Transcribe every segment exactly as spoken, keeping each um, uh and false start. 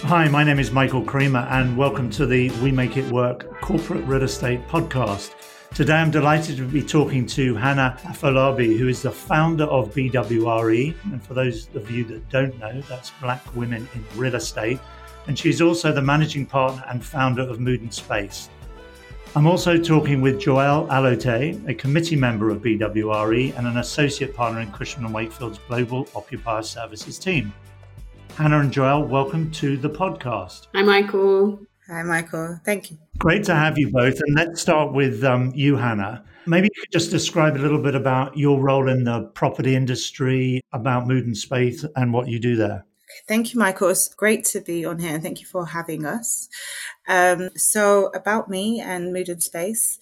Hi, my name is Michael Creamer and welcome to the We Make It Work Corporate Real Estate Podcast. Today I'm delighted to be talking to Hannah Afolabi, who is the founder of B W R E. And for those of you that don't know, that's Black Women in Real Estate. And she's also the managing partner and founder of Mood and Space. I'm also talking with Joelle Alote, a committee member of B W R E and an associate partner in Cushman and Wakefield's Global Occupier Services team. Hannah and Joelle, welcome to the podcast. Hi, Michael. Hi, Michael. Thank you. Great to have you both. And let's start with um, you, Hannah. Maybe you could just describe a little bit about your role in the property industry, about Mood and Space and what you do there. Thank you, Michael. It's great to be on here and thank you for having us. Um, so about me and Mood and Space,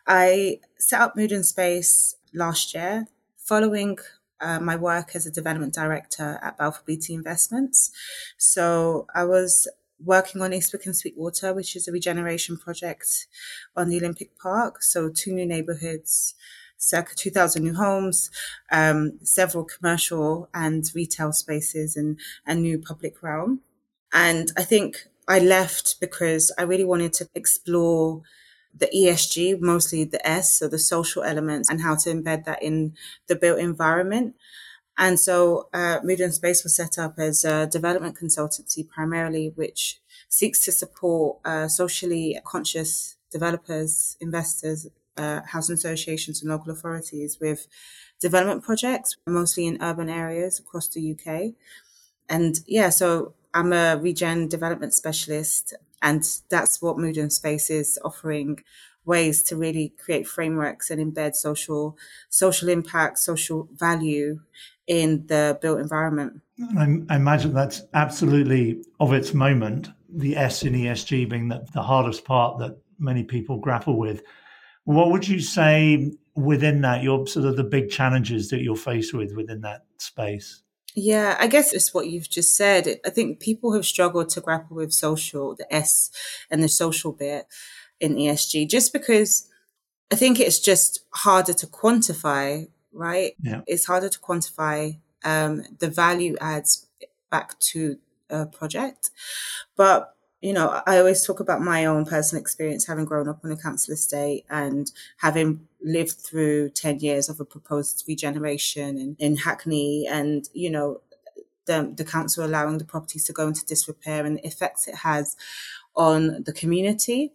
I set up Mood and Space last year following uh, my work as a development director at Balfour Beatty Investments. So I was working on Eastwick and Sweetwater, which is a regeneration project on the Olympic Park. So two new neighborhoods, circa two thousand new homes, um, several commercial and retail spaces and a new public realm. And I think I left because I really wanted to explore the E S G, mostly the S, so the social elements, and how to embed that in the built environment. And so uh, Mood and Space was set up as a development consultancy primarily, which seeks to support uh, socially conscious developers, investors, uh, housing associations and local authorities with development projects, mostly in urban areas across the U K. And yeah, so I'm a regen development specialist, and that's what Mood and Space is, offering ways to really create frameworks and embed social social impact, social value in the built environment. I, I imagine that's absolutely of its moment, the S in E S G being the, the hardest part that many people grapple with. What would you say within that, your sort of the big challenges that you're faced with within that space? Yeah, I guess it's what you've just said. I think people have struggled to grapple with social, the S and the social bit in E S G, just because I think it's just harder to quantify, right? Yeah. It's harder to quantify um, the value adds back to a project. But, you know, I always talk about my own personal experience, having grown up on a council estate and having lived through ten years of a proposed regeneration in, in Hackney, and, you know, the, the council allowing the properties to go into disrepair and the effects it has on the community.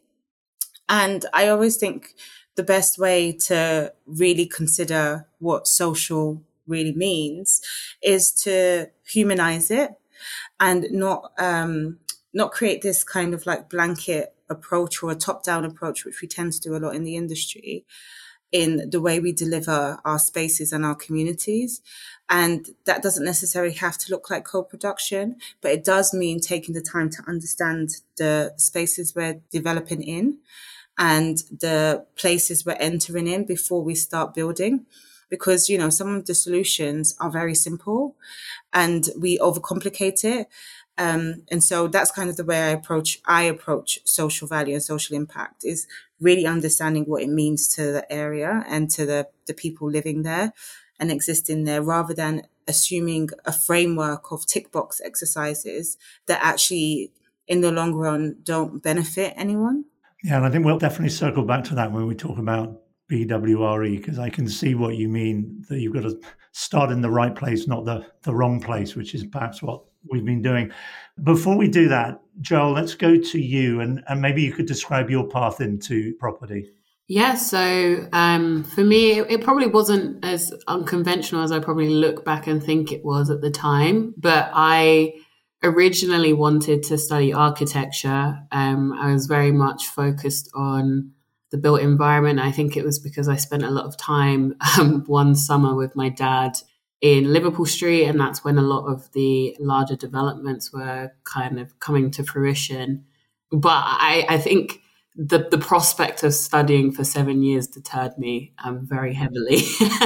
And I always think the best way to really consider what social really means is to humanize it and not um, not create this kind of like blanket approach or a top-down approach, which we tend to do a lot in the industry, in the way we deliver our spaces and our communities. And that doesn't necessarily have to look like co-production, but it does mean taking the time to understand the spaces we're developing in and the places we're entering in before we start building. Because, you know, some of the solutions are very simple and we overcomplicate it. Um, and so that's kind of the way I approach, I approach social value and social impact, is really understanding what it means to the area and to the, the people living there and existing there, rather than assuming a framework of tick box exercises that actually in the long run don't benefit anyone. Yeah, and I think we'll definitely circle back to that when we talk about B W R E, because I can see what you mean, that you've got to start in the right place, not the, the wrong place, which is perhaps what we've been doing. Before we do that, Joel, let's go to you, and, and maybe you could describe your path into property. Yeah, so um, for me, it, it probably wasn't as unconventional as I probably look back and think it was at the time, but I originally wanted to study architecture. Um, I was very much focused on the built environment. I think it was because I spent a lot of time um, one summer with my dad in Liverpool Street, and that's when a lot of the larger developments were kind of coming to fruition. But I, I think the the prospect of studying for seven years deterred me um, very heavily.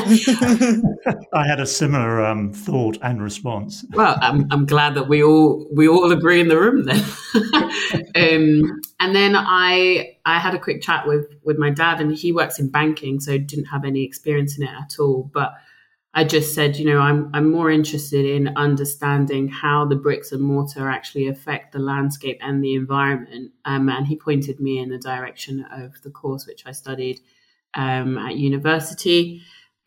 I had a similar um, thought and response. Well, I'm I'm glad that we all we all agree in the room then. um, and then I I had a quick chat with with my dad, and he works in banking, so didn't have any experience in it at all. But I just said, you know, I'm I'm more interested in understanding how the bricks and mortar actually affect the landscape and the environment. Um, and he pointed me in the direction of the course which I studied um, at university.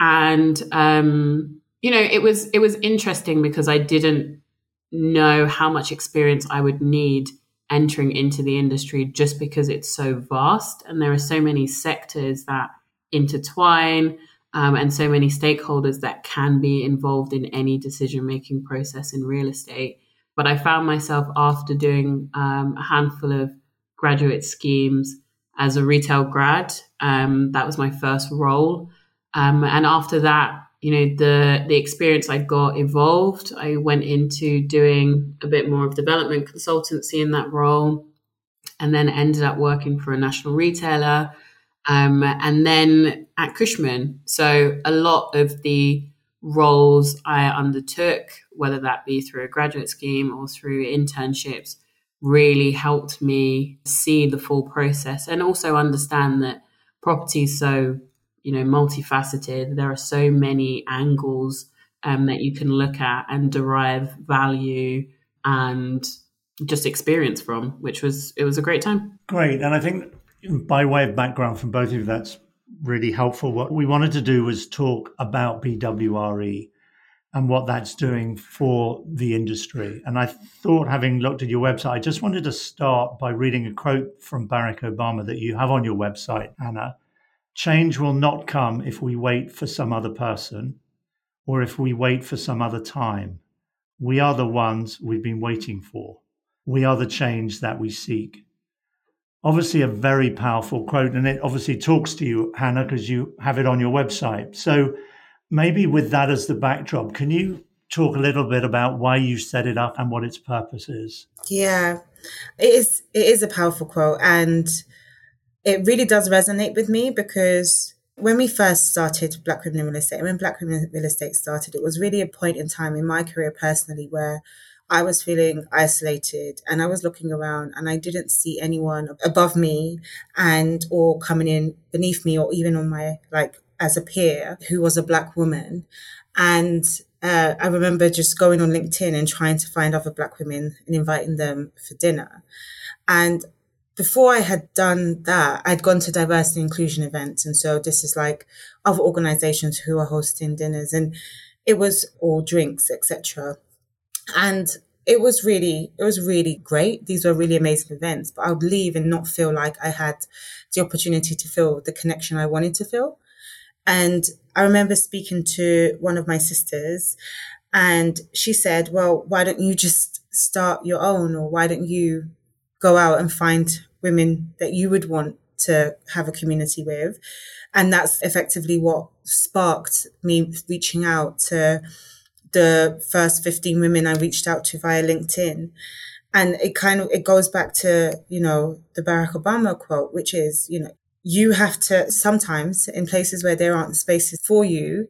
And um, you know, it was it was interesting because I didn't know how much experience I would need entering into the industry, just because it's so vast and there are so many sectors that intertwine. Um, and so many stakeholders that can be involved in any decision-making process in real estate. But I found myself, after doing um, a handful of graduate schemes as a retail grad, um, that was my first role. Um, and after that, you know, the the experience I got evolved. I went into doing a bit more of development consultancy in that role, and then ended up working for a national retailer. Um, and then at Cushman. So a lot of the roles I undertook, whether that be through a graduate scheme or through internships, really helped me see the full process and also understand that property is so, you know, multifaceted. There are so many angles um, that you can look at and derive value and just experience from, which was, it was a great time. Great. And I think, by way of background from both of you, that's really helpful. What we wanted to do was talk about B W R E and what that's doing for the industry. And I thought, having looked at your website, I just wanted to start by reading a quote from Barack Obama that you have on your website, Hannah. Change will not come if we wait for some other person or if we wait for some other time. We are the ones we've been waiting for. We are the change that we seek. Obviously a very powerful quote, and it obviously talks to you, Hannah, because you have it on your website. So maybe with that as the backdrop, can you talk a little bit about why you set it up and what its purpose is? Yeah, it is, it is a powerful quote, and it really does resonate with me, because when we first started Black Women in Real Estate, when Black Women in Real Estate started, it was really a point in time in my career personally where I was feeling isolated, and I was looking around and I didn't see anyone above me and or coming in beneath me, or even on my, like, as a peer who was a Black woman. And uh, I remember just going on LinkedIn and trying to find other Black women and inviting them for dinner. And before I had done that, I'd gone to diversity and inclusion events. And so this is like other organizations who are hosting dinners, and it was all drinks, et cetera. And it was really, it was really great. These were really amazing events, but I would leave and not feel like I had the opportunity to feel the connection I wanted to feel. And I remember speaking to one of my sisters, and she said, well, why don't you just start your own? Or why don't you go out and find women that you would want to have a community with? And that's effectively what sparked me reaching out to the first fifteen women I reached out to via LinkedIn. And it kind of, it goes back to, you know, the Barack Obama quote, which is, you know, you have to sometimes, in places where there aren't spaces for you,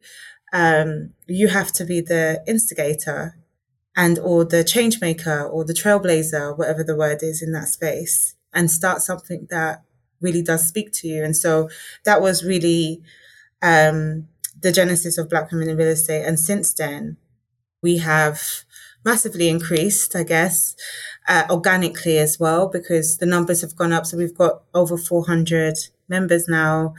um, you have to be the instigator and or the change maker or the trailblazer, whatever the word is in that space, and start something that really does speak to you. And so that was really um, the genesis of Black Women in Real Estate. And since then, we have massively increased, I guess, uh, organically as well, because the numbers have gone up. So we've got over four hundred members now.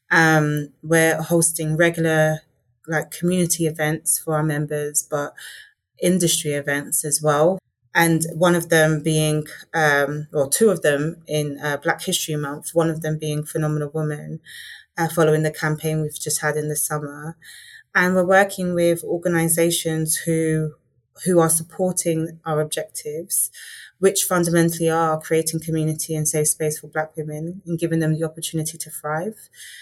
Um, we're hosting regular, like, community events for our members, but industry events as well. And one of them being, um, well, two of them in uh, Black History Month, one of them being Phenomenal Woman, uh, following the campaign we've just had in the summer. And we're working with organizations who who are supporting our objectives, which fundamentally are creating community and safe space for Black women and giving them the opportunity to thrive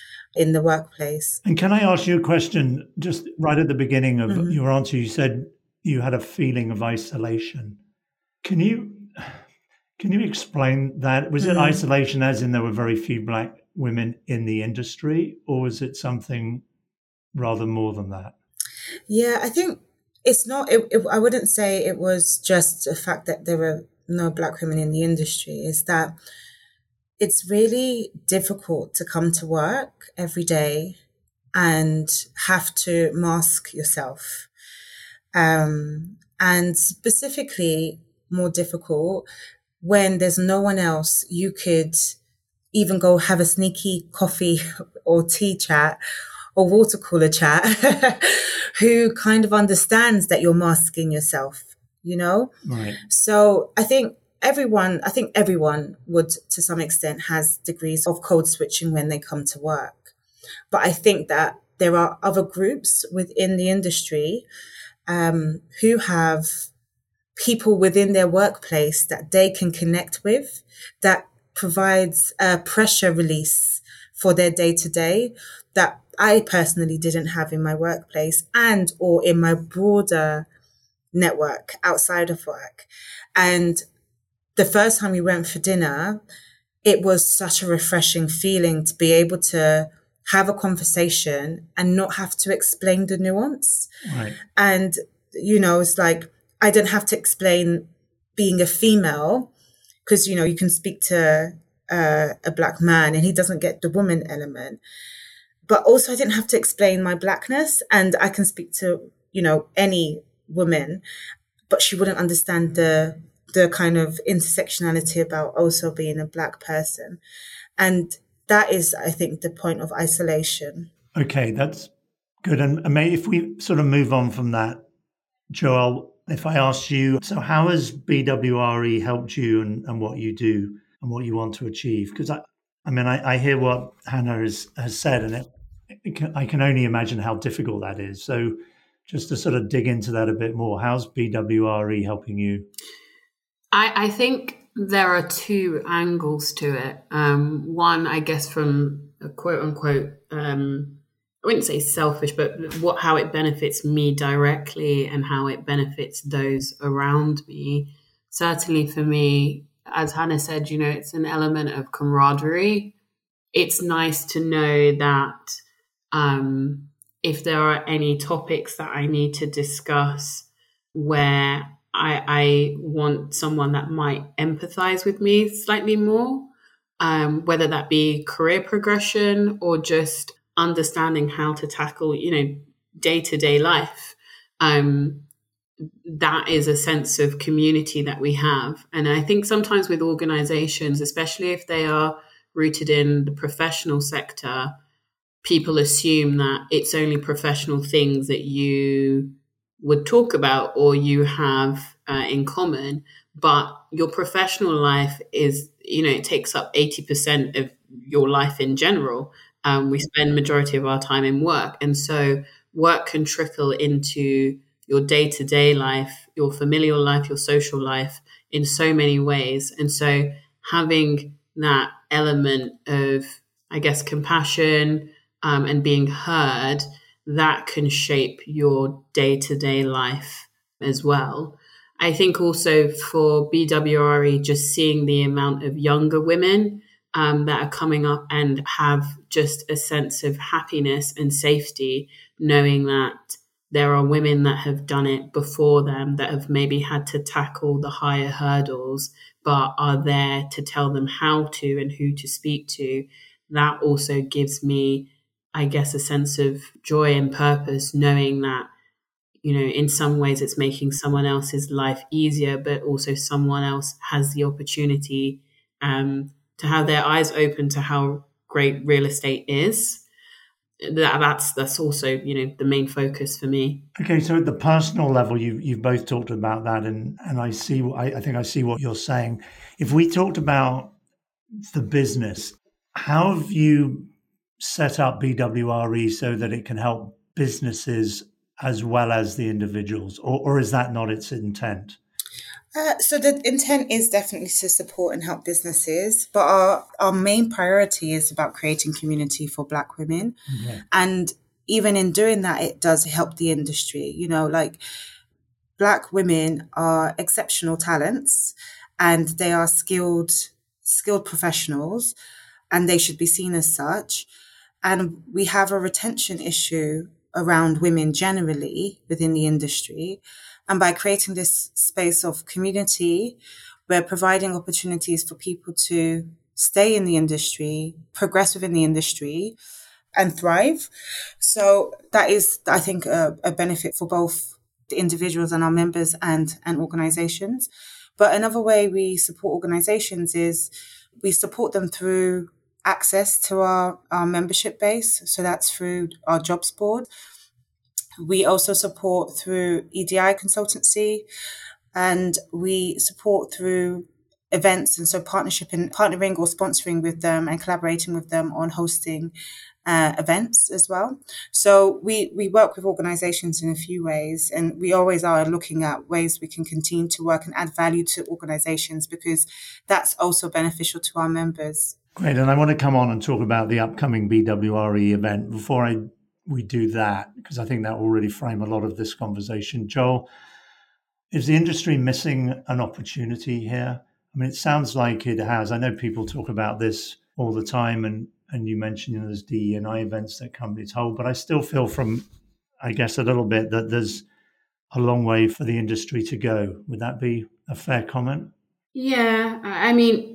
in the workplace. And can I ask you a question? Just right at the beginning of mm-hmm. your answer, you said you had a feeling of isolation. Can you can you explain that? Was mm-hmm. it isolation as in there were very few Black women in the industry, or was it something rather more than that? Yeah, I think it's not, it, it, I wouldn't say it was just the fact that there were no Black women in the industry. It's that it's really difficult to come to work every day and have to mask yourself. Um, and specifically more difficult when there's no one else you could even go have a sneaky coffee or tea chat or water cooler chat who kind of understands that you're masking yourself, you know? Right. So I think everyone, I think everyone would to some extent has degrees of code switching when they come to work. But I think that there are other groups within the industry um, who have people within their workplace that they can connect with, that provides a pressure release for their day to day that I personally didn't have in my workplace and or in my broader network outside of work. And the first time we went for dinner, it was such a refreshing feeling to be able to have a conversation and not have to explain the nuance. Right. And, you know, it's like, I didn't have to explain being a female because, you know, you can speak to uh, a black man and he doesn't get the woman element. But also I didn't have to explain my blackness, and I can speak to, you know, any woman, but she wouldn't understand the the kind of intersectionality about also being a black person. And that is, I think, the point of isolation. Okay, that's good. And, and maybe if we sort of move on from that, Joelle, if I asked you, so how has B W R E helped you and, and what you do and what you want to achieve? Because I, I mean, I, I hear what Hannah has, has said, and it, it can, I can only imagine how difficult that is. So just to sort of dig into that a bit more, how's B W R E helping you? I, I think there are two angles to it. Um, one, I guess, from a quote unquote, um, I wouldn't say selfish, but what how it benefits me directly and how it benefits those around me. Certainly for me, as Hannah said, you know, it's an element of camaraderie. It's nice to know that um, if there are any topics that I need to discuss where I, I want someone that might empathize with me slightly more, um, whether that be career progression or just understanding how to tackle, you know, day-to-day life. Um, that is a sense of community that we have. And I think sometimes with organizations, especially if they are rooted in the professional sector, people assume that it's only professional things that you would talk about or you have uh, in common. But your professional life is, you know, it takes up eighty percent of your life in general. Um, we spend majority of our time in work. And so work can trickle into your day-to-day life, your familial life, your social life in so many ways. And so having that element of, I guess, compassion um, and being heard, that can shape your day-to-day life as well. I think also for B W R E, just seeing the amount of younger women um, that are coming up and have just a sense of happiness and safety, knowing that there are women that have done it before them that have maybe had to tackle the higher hurdles, but are there to tell them how to and who to speak to. That also gives me, I guess, a sense of joy and purpose, knowing that, you know, in some ways it's making someone else's life easier, but also someone else has the opportunity um, to have their eyes open to how great real estate is. That, that's that's also, you know, the main focus for me. Okay, so at the personal level, you've you've both talked about that, and and I see, I, I think I see what you're saying. If we talked about the business, how have you set up B W R E so that it can help businesses as well as the individuals, or or is that not its intent? Uh, so the intent is definitely to support and help businesses, but our, our main priority is about creating community for Black women. Mm-hmm. And even in doing that, it does help the industry. You know, like Black women are exceptional talents and they are skilled, skilled professionals, and they should be seen as such. And we have a retention issue around women generally within the industry. And by creating this space of community, we're providing opportunities for people to stay in the industry, progress within the industry, and thrive. So that is, I think, a, a benefit for both the individuals and our members and, and organizations. But another way we support organizations is we support them through access to our, our membership base. So that's through our jobs board. We also support through E D I consultancy, and we support through events. And so partnership and partnering or sponsoring with them and collaborating with them on hosting uh, events as well. So we, we work with organizations in a few ways, and we always are looking at ways we can continue to work and add value to organizations, because that's also beneficial to our members. Great. And I want to come on and talk about the upcoming B W R E event. Before I we do that, because I think that will really frame a lot of this conversation. Joel, is the industry missing an opportunity here? I mean, it sounds like it has. I know people talk about this all the time, and, and you mentioned, you know, there's D E and I events that companies hold, but I still feel from, I guess, a little bit that there's a long way for the industry to go. Would that be a fair comment? Yeah, I mean,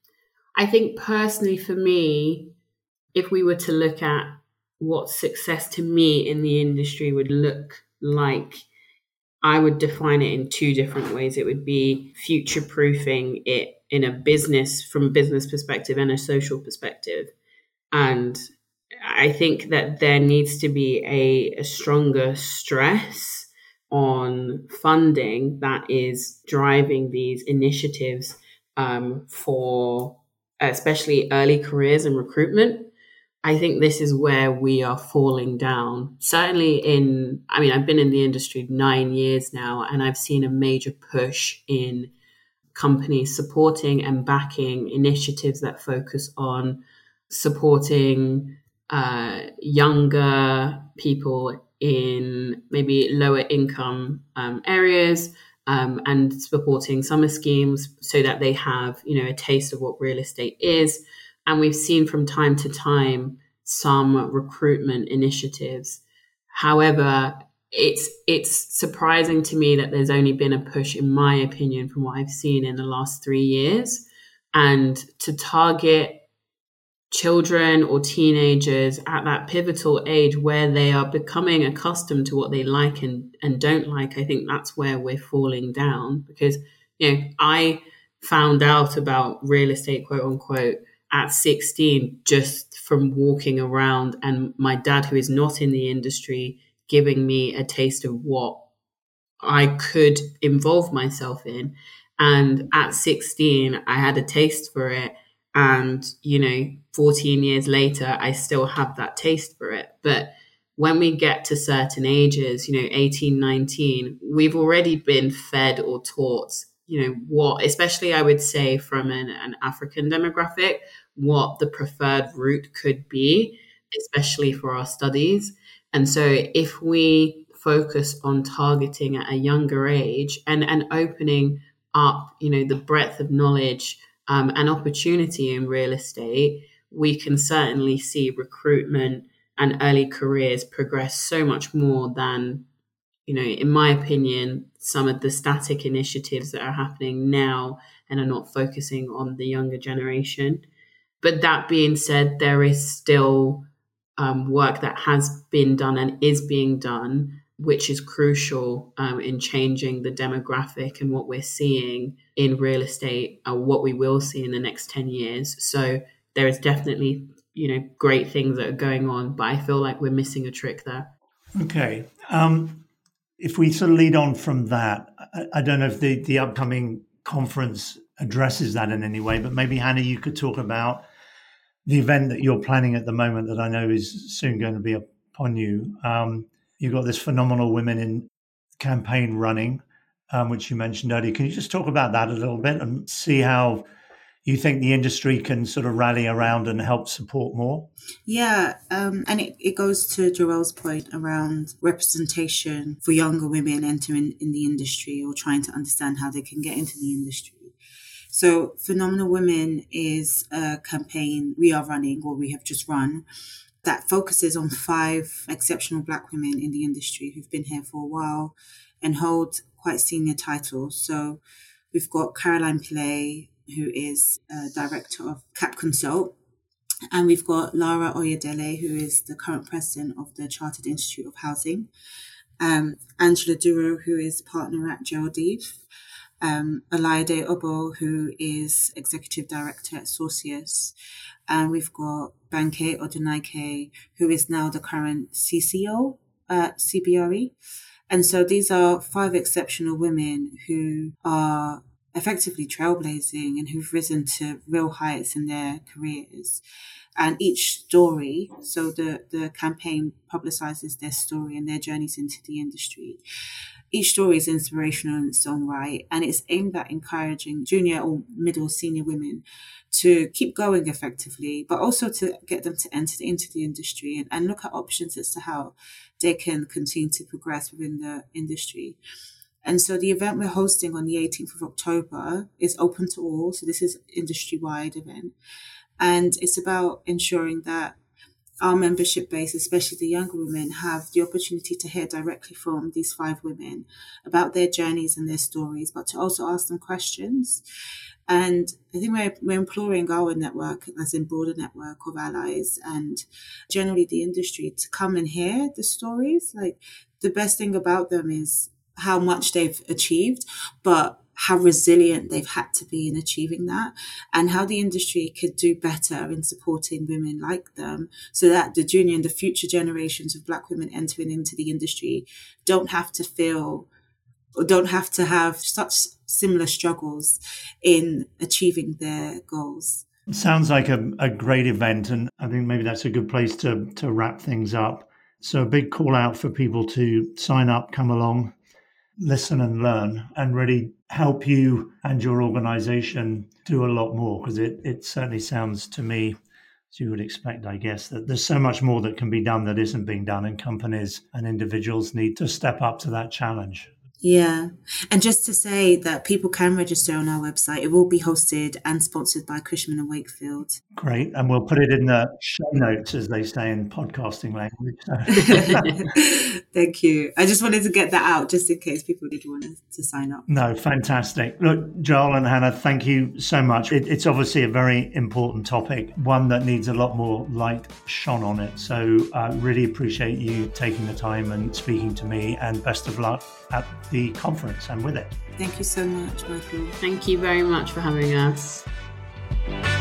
I think personally for me, if we were to look at what success to me in the industry would look like, I would define it in two different ways. It would be future-proofing it in a business, from a business perspective and a social perspective. And I think that there needs to be a, a stronger stress on funding that is driving these initiatives um, for especially early careers and recruitment. I think this is where we are falling down. Certainly in, I mean, I've been in the industry nine years now, and I've seen a major push in companies supporting and backing initiatives that focus on supporting uh, younger people in maybe lower income um, areas, um, and supporting summer schemes so that they have, you know, a taste of what real estate is. And we've seen from time to time some recruitment initiatives. However, it's it's surprising to me that there's only been a push, in my opinion, from what I've seen in the last three years. And to target children or teenagers at that pivotal age where they are becoming accustomed to what they like and, and don't like, I think that's where we're falling down. Because, you know, I found out about real estate, quote unquote, at sixteen, just from walking around, and my dad, who is not in the industry, giving me a taste of what I could involve myself in. And at sixteen, I had a taste for it. And, you know, fourteen years later, I still have that taste for it. But when we get to certain ages, you know, eighteen, nineteen, we've already been fed or taught, you know, what, especially I would say from an, an African demographic, what the preferred route could be, especially for our studies. And so if we focus on targeting at a younger age and, and opening up, you know, the breadth of knowledge um, and opportunity in real estate, we can certainly see recruitment and early careers progress so much more than, you know, in my opinion, some of the static initiatives that are happening now and are not focusing on the younger generation. But that being said, there is still um, work that has been done and is being done, which is crucial um, in changing the demographic and what we're seeing in real estate, or what we will see in the next ten years. So there is definitely, you know, great things that are going on, but I feel like we're missing a trick there. Okay. Um, if we sort of lead on from that, I, I don't know if the, the upcoming conference addresses that in any way, but maybe, Hannah, you could talk about the event that you're planning at the moment that I know is soon going to be upon you. Um, you've got this Phenomenal Women in campaign running, um, which you mentioned earlier. Can you just talk about that a little bit and see how you think the industry can sort of rally around and help support more? Yeah, um, and it, it goes to Joel's point around representation for younger women entering in the industry or trying to understand how they can get into the industry. So Phenomenal Women is a campaign we are running, or we have just run, that focuses on five exceptional Black women in the industry who've been here for a while and hold quite senior titles. So we've got Caroline Pillay, who is a director of Cap Consult. And we've got Lara Oyedele, who is the current president of the Chartered Institute of Housing. Um, Angela Duro, who is partner at Geldiv. Um, Olaide Obo, who is executive director at Sorcius. And we've got Banke Odunaike, who is now the current C C O at C B R E. And so these are five exceptional women who are effectively trailblazing and who've risen to real heights in their careers. And each story, so the, the campaign publicizes their story and their journeys into the industry. Each story is inspirational in its own right, and it's aimed at encouraging junior or middle senior women to keep going effectively, but also to get them to enter into the industry and, and look at options as to how they can continue to progress within the industry. And so the event we're hosting on the eighteenth of October is open to all. So this is an industry-wide event. And it's about ensuring that our membership base, especially the younger women, have the opportunity to hear directly from these five women about their journeys and their stories, but to also ask them questions. And I think we're, we're imploring our network, as in broader network of allies and generally the industry, to come and hear the stories. Like, the best thing about them is how much they've achieved, but how resilient they've had to be in achieving that, and how the industry could do better in supporting women like them so that the junior and the future generations of Black women entering into the industry don't have to feel or don't have to have such similar struggles in achieving their goals. It sounds like a, a great event, and I think maybe that's a good place to, to wrap things up. So a big call out for people to sign up, come along, listen and learn, and really help you and your organization do a lot more, because it, it certainly sounds to me, as you would expect, I guess, that there's so much more that can be done that isn't being done, and companies and individuals need to step up to that challenge. Yeah. And just to say that people can register on our website. It will be hosted and sponsored by Cushman and Wakefield. Great. And we'll put it in the show notes, as they say in podcasting language. So. Thank you. I just wanted to get that out just in case people did want to sign up. No, fantastic. Look, Joel and Hannah, thank you so much. It, it's obviously a very important topic, one that needs a lot more light shone on it. So I uh, really appreciate you taking the time and speaking to me, and best of luck at the conference and with it. Thank you so much, Michael. Thank you very much for having us.